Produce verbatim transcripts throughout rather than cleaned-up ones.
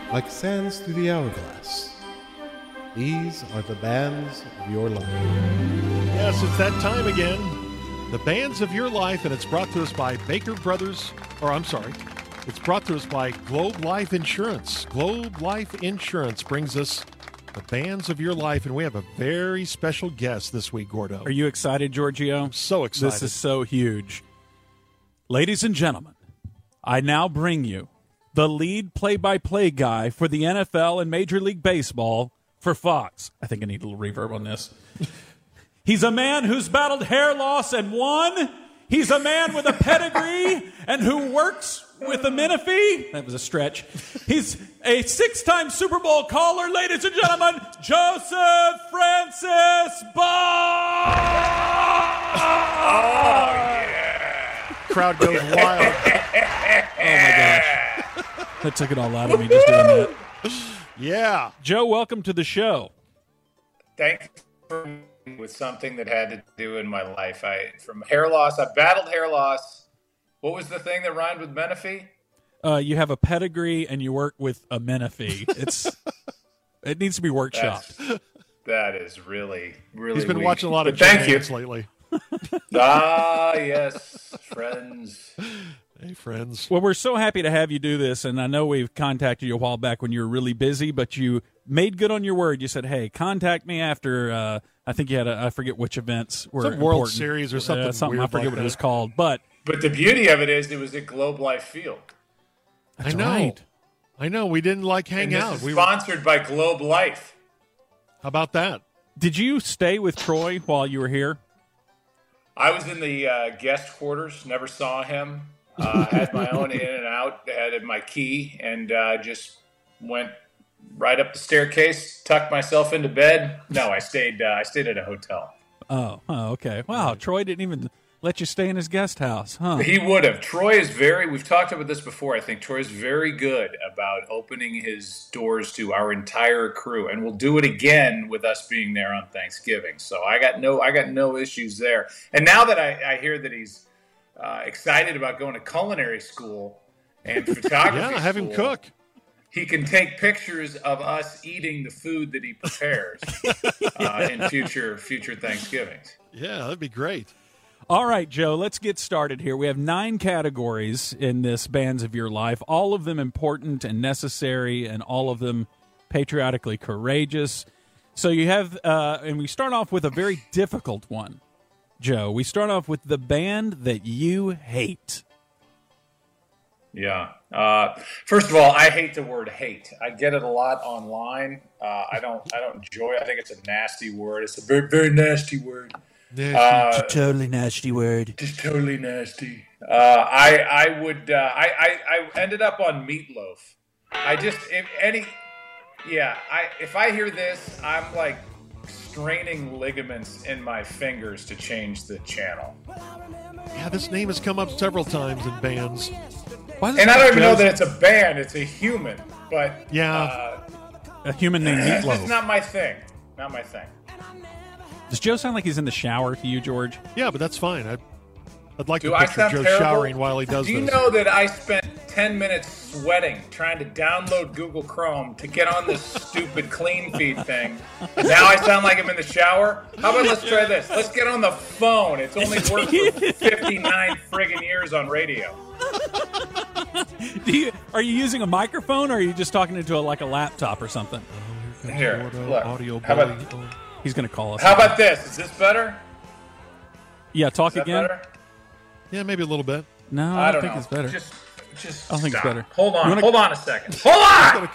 like sands through the hourglass. These are the bands of your life. Yes, it's that time again. The bands of your life, and it's brought to us by Baker Brothers, or I'm sorry, it's brought to us by Globe Life Insurance. Globe Life Insurance brings us the bands of your life, and we have a very special guest this week, Gordo. Are you excited, Giorgio? I'm so excited. This is so huge. Ladies and gentlemen, I now bring you the lead play-by-play guy for the N F L and Major League Baseball for Fox. I think I need a little reverb on this. He's a man who's battled hair loss and won. He's a man with a pedigree and who works with a Menifee. That was a stretch. He's a six-time Super Bowl caller, ladies and gentlemen, Joseph Francis Ball. Oh, yeah. Crowd goes wild. Oh, my gosh. That took it all out of me just doing that. Yeah. Joe, welcome to the show. Thanks for with something that had to do in my life. I from hair loss. I battled hair loss. What was the thing that rhymed with Menifee? Uh, you have a pedigree and you work with a Menifee. It's it needs to be workshopped. That's, that is really, really. He's been weak. watching a lot of But thank you lately. Ah, yes, friends. Hey, friends. Well, we're so happy to have you do this, and I know we've contacted you a while back when you were really busy, but you made good on your word. You said, hey, contact me after, uh, I think you had, a, I forget which events were Some World important. Series or something uh, something weird I forget like what that. it was called, but But the beauty of it is, it was at Globe Life Field. that's I know. right. I know. We didn't like hang And this out. is We were, sponsored by Globe Life. how about that? Did you stay with Troy while you were here? I was in the uh, guest quarters, never saw him. Uh, had my own in and out, had my key, and uh, just went right up the staircase, tucked myself into bed. No, I stayed. Uh, I stayed at a hotel. Oh, oh, okay. Wow, Troy didn't even let you stay in his guest house, huh? He would have. Troy is very. We've talked about this before. I think Troy is very good about opening his doors to our entire crew, and we'll do it again with us being there on Thanksgiving. So I got no. I got no issues there. And now that I, I hear that he's Uh, excited about going to culinary school and photography Yeah, have him school, cook. he can take pictures of us eating the food that he prepares uh, in future future Thanksgivings. Yeah, that'd be great. All right, Joe, let's get started here. We have nine categories in this Bands of Your Life, all of them important and necessary, and all of them patriotically courageous. So you have, uh, and we start off with a very difficult one, Joe. We start off with the band that you hate. Yeah. Uh, first of all, I hate the word hate. I get it a lot online. Uh, I don't. I don't enjoy it. I think it's a nasty word. It's a very, very nasty word. Uh, Totally nasty word. Just totally nasty. Uh, I I would. Uh, I, I I ended up on Meatloaf. I just if any. Yeah. I if I hear this, I'm like straining ligaments in my fingers to change the channel. Yeah, this name has come up several times in bands. And I don't even know that it's a band; it's a human. But Yeah. uh, A human named it's just Meatloaf. not my thing. Not my thing. Does Joe sound like he's in the shower to you, George? Yeah, but that's fine. I, I'd like Do to I picture sound Joe terrible? showering while he does Do you this. know that I spent ten minutes sweating trying to download Google Chrome to get on this stupid clean feed thing? And now I sound like I'm in the shower? How about let's try this? Let's get on the phone. It's only worked for fifty-nine friggin' years on radio. Do you, are you using a microphone, or are you just talking into a, like a laptop or something? Here, Audio, look. audio How about, bully. He's going to call us. how about this? Is this better? Yeah, talk Is that again. better? Yeah, maybe a little bit. No, I I don't don't think know. it's better. Just, just I don't think it's stop. better. Hold You on. wanna- Hold on a second. Hold on!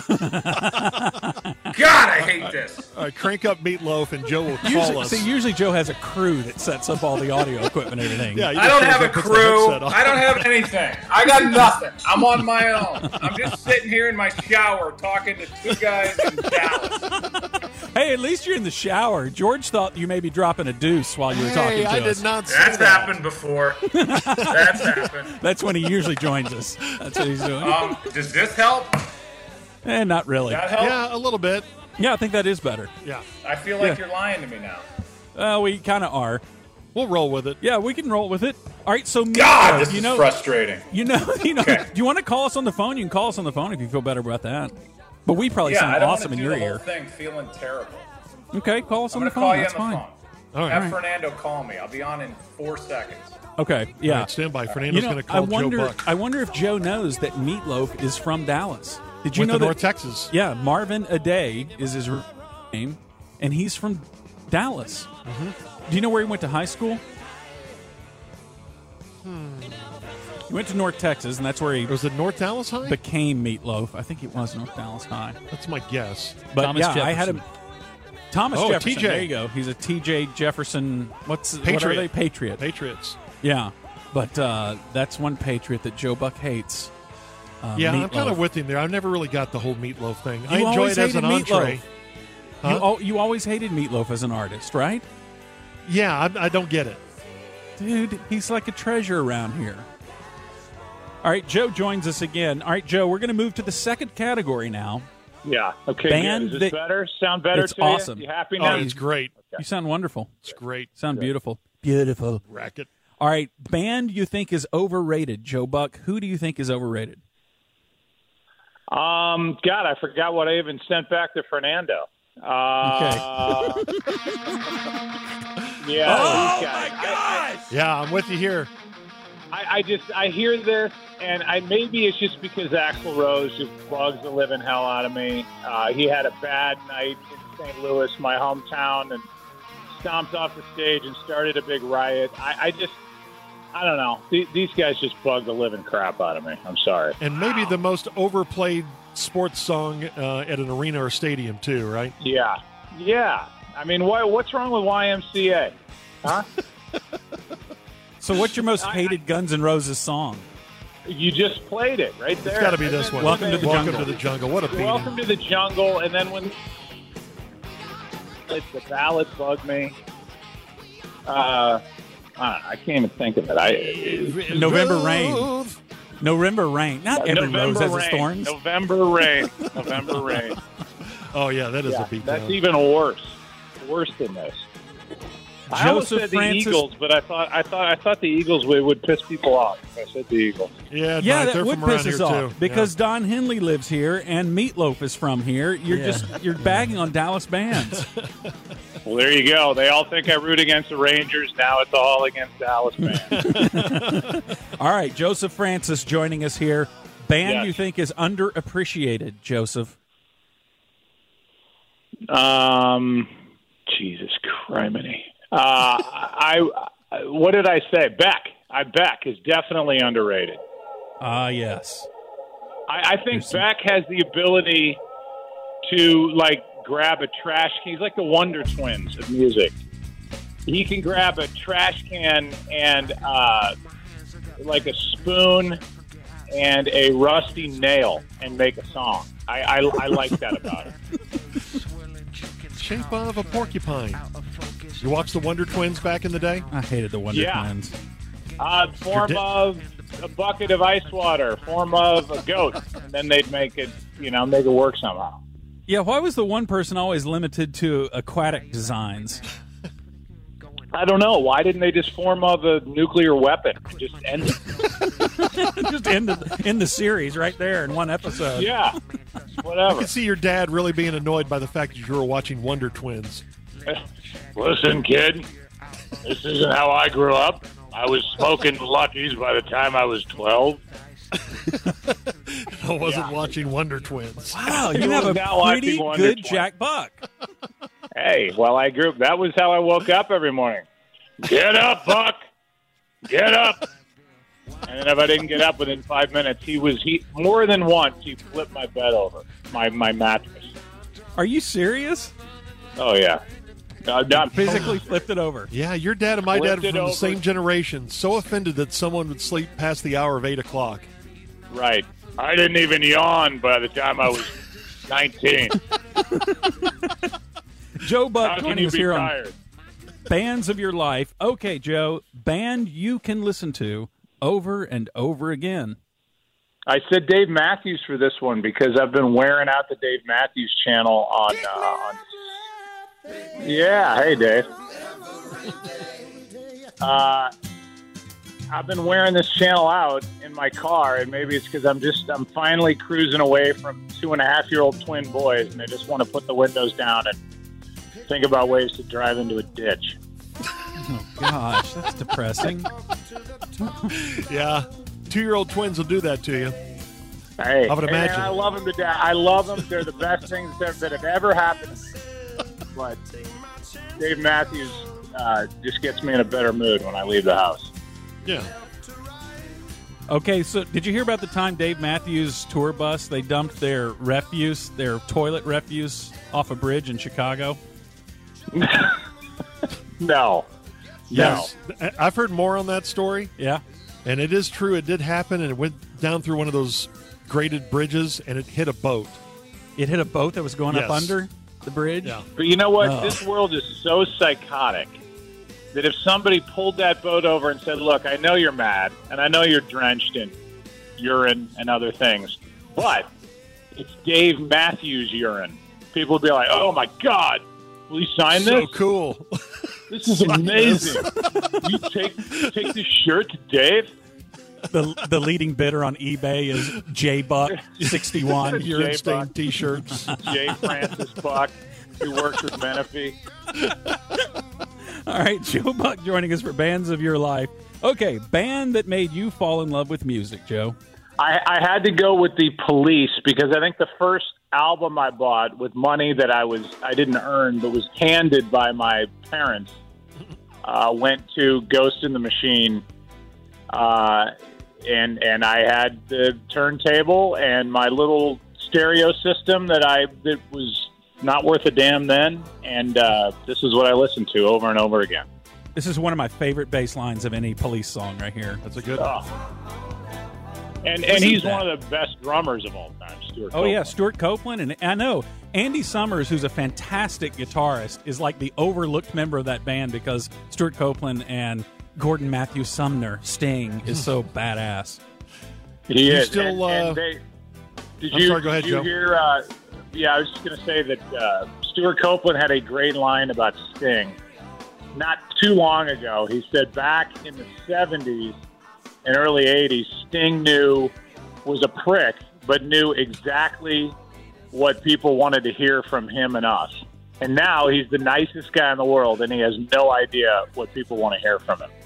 God, I hate this. All right, crank up Meatloaf, and Joe will call Usually, us. see, usually Joe has a crew that sets up all the audio equipment and everything. yeah, he I just don't shows have a up, puts the crew. headset on. I don't have anything. I got nothing. I'm on my own. I'm just sitting here in my shower talking to two guys in Dallas. Hey, at least you're in the shower. George thought you may be dropping a deuce while you were talking Hey, to I us. did not say That's that. happened before. That's happened. That's when he usually joins us. That's what he's doing. Um, does this help? Eh, not really. That help? Yeah, a little bit. Yeah, I think that is better. Yeah. I feel like Yeah. you're lying to me now. Uh, we kind of are. We'll roll with it. Yeah, we can roll with it. All right, so God, Meatloaf, this you is know, frustrating. You know, you know. Okay. Do you want to call us on the phone? You can call us on the phone if you feel better about that. But we probably Yeah, sound I don't awesome want in to do your the whole ear. thing feeling terrible. Okay, call us I'm on going the to phone. call you That's on the fine. phone. All right. Have All right. Fernando call me. I'll be on in four seconds. Okay, yeah. All right, stand by. Fernando's You know, going to I call wonder. Joe Buck I wonder if Joe knows that Meatloaf is from Dallas. Did you with know the that? North Texas. Yeah, Marvin Aday is his name, and he's from Dallas. Mm-hmm. Do you know where he went to high school? Hmm. He went to North Texas, and that's where he Was it North Dallas High? became Meatloaf. I think it was North Dallas High. That's my guess. But Thomas yeah, I had Jefferson. him. Thomas Oh, Jefferson. T J. There you go. He's a T J Jefferson. What's what are Patriot. they? Patriot. Patriots. Yeah, but uh, that's one Patriot that Joe Buck hates. Uh, Yeah, I'm Meatloaf. kind of with him there. I never really got the whole meatloaf thing. I You enjoy always it as hated an entree. Meatloaf. Huh? You, al- you always hated Meatloaf as an artist, right? Yeah, I, I don't get it. Dude, he's like a treasure around here. All right, Joe joins us again. All right, Joe, we're going to move to the second category now. Yeah. Okay. Band good. Is this that- better? Sound better It's to awesome. you? You happy Oh, now? it's great. You sound wonderful. It's great. Sound beautiful. Beautiful. Racket. All right, band you think is overrated, Joe Buck. Who do you think is overrated? Um. God, I forgot what I even sent back to Fernando. Uh, yeah. Oh, these guys. I, Yeah, I'm with you here. I, I just I hear this, and I maybe it's just because Axl Rose just bugs the living hell out of me. Uh, he had a bad night in Saint Louis, my hometown, and stomped off the stage and started a big riot. I, I just, I don't know. Th- these guys just bug the living crap out of me. I'm sorry. And maybe the most overplayed sports song uh, at an arena or stadium, too, right? Yeah, yeah. I mean, what, what's wrong with Y M C A? Huh? So what's your most hated Guns N' Roses song? You just played it right there. It's got to be this one. Welcome to the Welcome Jungle. to the jungle. What a beating. Welcome to the jungle, and then when it's the ballad bug me. Uh, I, I can't even think of it. I November Rain. November Rain. Not every rose has its rain. thorns. November rain. November rain. Oh, yeah, that is Yeah, a beat that's down. even worse. Worse than this. I almost Joseph said the Francis- Eagles, but I thought I thought I thought the Eagles would, would piss people off if I said the Eagles. Yeah, Yeah, right. that They're would from around piss us here, off too. because Don Henley lives here and Meatloaf is from here. You're Yeah. just you're bagging on Dallas bands. Well, there you go. They all think I root against the Rangers. Now it's all against Dallas fans. All right, Joseph Francis joining us here. Band Yes. you think is underappreciated, Joseph? um, Jesus criminy. Uh, I, I what did I say? Beck. I Beck is definitely underrated. Ah, yes. I, I think There's some- Beck has the ability to like grab a trash can. He's like the Wonder Twins of music. He can grab a trash can and uh, like a spoon and a rusty nail and make a song. I, I, I like that about him. Shape of a porcupine. You watched the Wonder Twins back in the day? I hated the Wonder Yeah. Twins. Uh, form Your di- of a bucket of ice water, form of a goat, and then they'd make it, you know, make it work somehow. Yeah, why was the one person always limited to aquatic designs? I don't know. Why didn't they just form of a nuclear weapon and just end it? Just in the in the series right there in one episode. Yeah, I whatever. could see your dad really being annoyed by the fact that you were watching Wonder Twins. Listen, kid, this isn't how I grew up. I was smoking Luckies by the time I was twelve. I wasn't watching Wonder Twins. Wow, He you have was a now watching pretty Wonder good Twins. Jack Buck. Hey, well, I grew up. That was how I woke up every morning. Get up, Buck. Get up. And then if I didn't get up within five minutes, he was he more than once he flipped my bed over, my my mattress. Are you serious? Oh yeah. Uh, not Physically flipped it over. Yeah, your dad and my dad Flipped are it from the over. same generation. So offended that someone would sleep past the hour of eight o'clock. Right. I didn't even yawn by the time I was nineteen. Joe Buck How can joining you us be here on tired? Bands of Your Life. Okay, Joe, band you can listen to over and over again. I said Dave Matthews for this one because I've been wearing out the Dave Matthews channel on. Uh, on... Yeah, hey Dave. Uh, I've been wearing this channel out in my car, and maybe it's because I'm just I'm finally cruising away from two and a half year old twin boys, and I just want to put the windows down and think about ways to drive into a ditch. Oh gosh, that's depressing. Yeah, two-year-old twins will do that to you. Hey, I would imagine. And I love them to death. I love them. They're the best things that, that have ever happened to me. But Dave Matthews uh, just gets me in a better mood when I leave the house. Yeah. Okay, so did you hear about the time Dave Matthews tour bus, they dumped their refuse, their toilet refuse off a bridge in Chicago? No. Yes. No. I've heard more on that story. Yeah. And it is true. It did happen, and it went down through one of those graded bridges, and it hit a boat. It hit a boat that was going yes. up under the bridge? Yeah. But you know what? Oh. This world is so psychotic that if somebody pulled that boat over and said, look, I know you're mad, and I know you're drenched in urine and other things, but it's Dave Matthews urine, people would be like, oh, my God, will you sign so this? So cool. This is amazing. You take take this shirt to Dave? The the leading bidder on eBay is J Buck sixty-one. Urine stained T-shirts. J Francis Buck, who works with Menifee. All right, Joe Buck joining us for Bands of Your Life. Okay, band that made you fall in love with music, Joe. I, I had to go with the Police because I think the first album I bought with money that I was I didn't earn but was handed by my parents uh, went to Ghost in the Machine, uh, and and I had the turntable and my little stereo system that I that was not worth a damn then, and uh, this is what I listened to over and over again. This is one of my favorite bass lines of any Police song right here. That's a good one. Oh. And and he's that. one of the best drummers of all time, Stuart Oh, Copeland. yeah, Stuart Copeland. And I know Andy Summers, who's a fantastic guitarist, is like the overlooked member of that band because Stuart Copeland and Gordon Matthew Sumner, Sting, is so badass. He you is. Still, and, uh, and they, did I'm you, sorry, go ahead, did you Joe. hear, uh, yeah, I was just going to say that uh, Stuart Copeland had a great line about Sting. Not too long ago, he said back in the seventies and early eighties, Sting knew was a prick, but knew exactly what people wanted to hear from him and us. And now he's the nicest guy in the world, and he has no idea what people want to hear from him.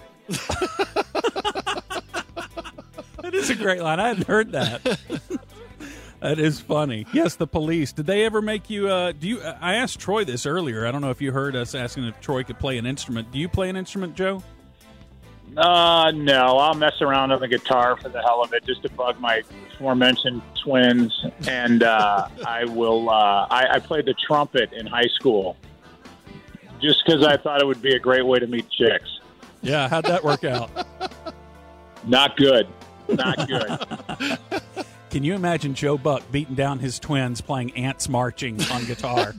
That is a great line. I hadn't heard that. That is funny. Yes, the Police. Did they ever make you? Uh, do you? I asked Troy this earlier. I don't know if you heard us asking if Troy could play an instrument. Do you play an instrument, Joe? Uh, no. I'll mess around on the guitar for the hell of it, just to bug my aforementioned twins. And uh, I will. Uh, I, I played the trumpet in high school, just because I thought it would be a great way to meet chicks. Yeah, how'd that work out? Not good. Not good. Can you imagine Joe Buck beating down his twins playing Ants Marching on guitar?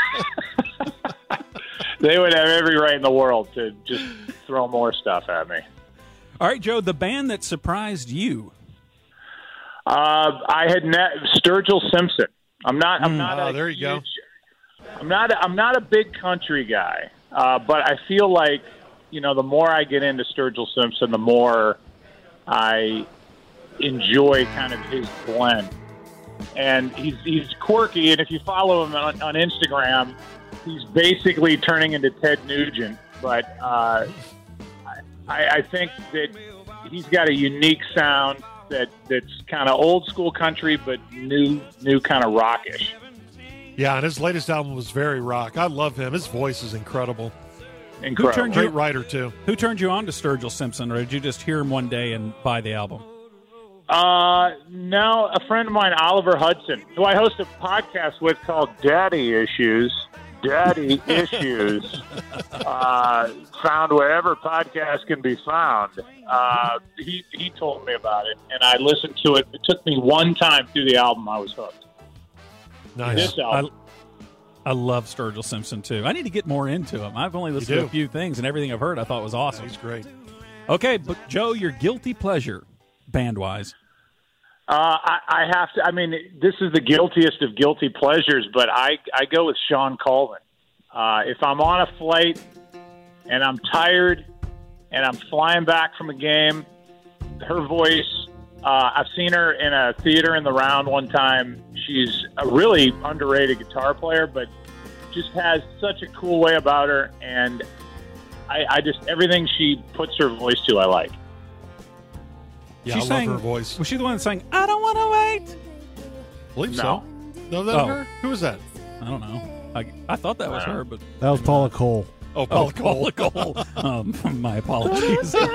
They would have every right in the world to just throw more stuff at me. All right, Joe, the band that surprised you. Uh, I had met Sturgill Simpson. I'm not. I'm not. Oh, a there you huge, go. I'm not. I'm not a big country guy, uh, but I feel like you know the more I get into Sturgill Simpson, the more I enjoy kind of his blend. And he's he's quirky, and if you follow him on, on Instagram, he's basically turning into Ted Nugent. But uh, I, I think that he's got a unique sound that that's kind of old school country, but new new kind of rockish. Yeah, and his latest album was very rock. I love him. His voice is incredible. Incredible. Who turned you- Great writer, too. Who turned you on to Sturgill Simpson, or did you just hear him one day and buy the album? Uh, no, a friend of mine, Oliver Hudson, who I host a podcast with called Daddy Issues. Daddy Issues. Uh, found wherever podcasts can be found. Uh, he he told me about it, and I listened to it. It took me one time through the album. I was hooked. Nice. This album. I, I love Sturgill Simpson, too. I need to get more into him. I've only listened You to a do. few things, and everything I've heard I thought was awesome. He's great. Okay, but Joe, your guilty pleasure, band-wise. Uh, I, I have to. I mean, this is the guiltiest of guilty pleasures, but I I go with Sean Colvin. Uh, if I'm on a flight and I'm tired and I'm flying back from a game. Her voice, uh, I've seen her in a theater in the Round one time. She's a really underrated guitar player, but just has such a cool way about her, and I, I just, everything she puts her voice to, I like. Yeah, She I sang- love her voice. Was she the one that sang, I don't want to wait? I believe No. so. No, that Oh. her? Who was that? I don't know. I, I thought that was Wow. her, but. That was Paula Cole. Oh, Oh, Paula Cole. Paula Cole. um, my apologies. Yeah.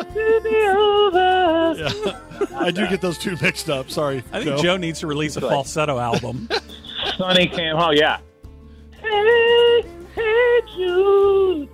I do get those two mixed up. Sorry. I think Joe needs to release a falsetto album. Sonny came home, yeah. Hey, hey, Jude.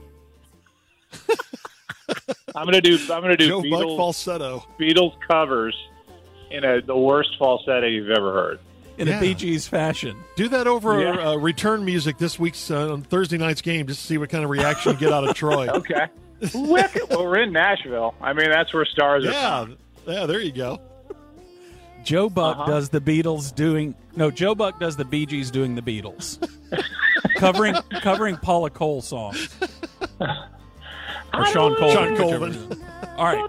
I'm gonna do. I'm gonna do Joe Buck Beatles, falsetto. Beatles covers in a, the worst falsetto you've ever heard. In Yeah. a Bee Gees fashion. Do that over Yeah. uh, return music this week's uh, on Thursday night's game, just to see what kind of reaction you get out of Troy. Okay. Wicked. Well, we're in Nashville. I mean, that's where stars are. Yeah, found. yeah. There you go. Joe Buck Uh-huh. does the Beatles doing no. Joe Buck does the Bee Gees doing the Beatles, covering covering Paula Cole songs or Sean Colvin. Sean whichever Colvin. it is. All right,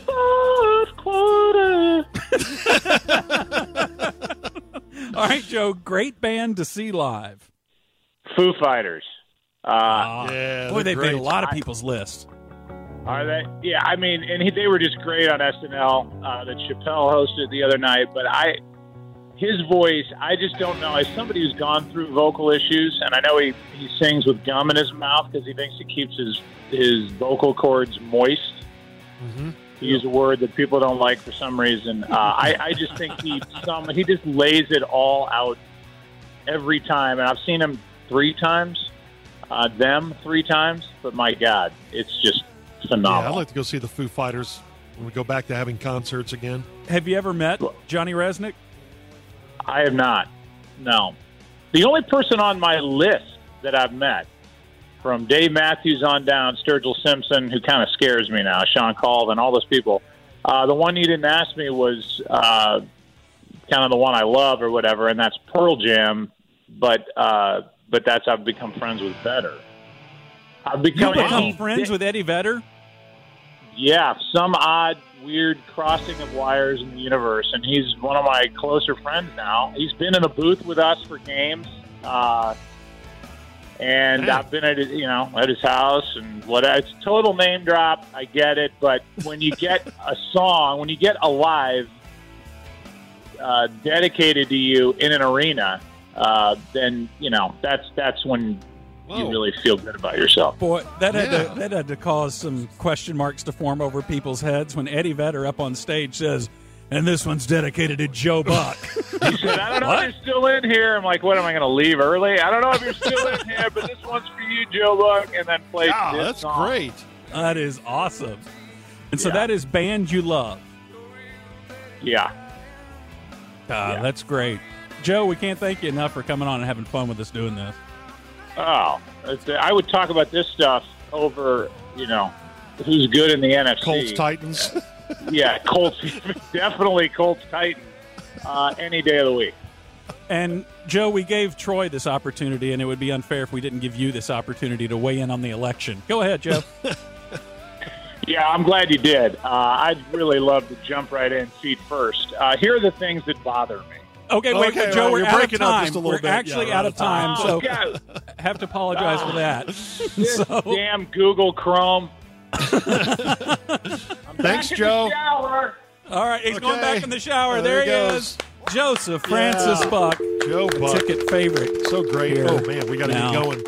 all right, Joe. Great band to see live. Foo Fighters. Uh, Ah, Yeah, boy, they're they've made a great. lot of people's lists. Are they? Yeah, I mean, and he, they were just great on S N L uh, that Chappelle hosted the other night. But I, his voice, I just don't know. As somebody who's gone through vocal issues, and I know he, he sings with gum in his mouth because he thinks it keeps his his vocal cords moist. Mhm. To use a word that people don't like for some reason. Uh, I, I just think he some he just lays it all out every time, and I've seen him three times, uh, them three times. But my God, it's just Yeah, phenomenal. I'd like to go see the Foo Fighters when we go back to having concerts again. Have you ever met Johnny Resnick? I have not. No. The only person on my list that I've met, from Dave Matthews on down, Sturgill Simpson, who kind of scares me now, Sean Colvin, all those people. Uh, the one you didn't ask me was uh, kind of the one I love or whatever, and that's Pearl Jam. But uh, but that's I've become friends with Vedder. I've You become become friends with Eddie Vedder? Yeah, some odd, weird crossing of wires in the universe, and he's one of my closer friends now. He's been in a booth with us for games, uh, and Hey. I've been at his, you know at his house and what. It's a total name drop. I get it, but when you get a song, when you get a live uh, dedicated to you in an arena, uh, then you know that's that's when you Whoa. really feel good about yourself. Boy, that had Yeah. to that had to cause some question marks to form over people's heads when Eddie Vedder up on stage says, "And this one's dedicated to Joe Buck." He said, I don't know What? if you're still in here. I'm like, what, am I going to leave early? I don't know if you're still in here, but this one's for you, Joe Buck. And then played Yeah, this that's song. great. That is awesome. And so Yeah. that is band you love. Yeah. Ah, Yeah. That's great. Joe, we can't thank you enough for coming on and having fun with us doing this. Oh, it's, I would talk about this stuff over, you know, who's good in the N F C. Colts Titans. Yeah, Colts. Definitely Colts Titans uh, any day of the week. And Joe, we gave Troy this opportunity, and it would be unfair if we didn't give you this opportunity to weigh in on the election. Go ahead, Joe. Yeah, I'm glad you did. Uh, I'd really love to jump right in feet first. Uh, here are the things that bother me. Okay, wait, Okay, but Joe, well, we're you're out of breaking up time. just a little We're bit. actually Yeah, out of time, so Oh, have to apologize for that. This So, damn Google Chrome. Thanks, Joe. Shower. all right, he's going Okay. back in the shower. There There, he he goes. is. Joseph Francis Yeah. Buck, Joe Buck. ticket favorite. So great. Here. Oh, man, we got to Now. get going.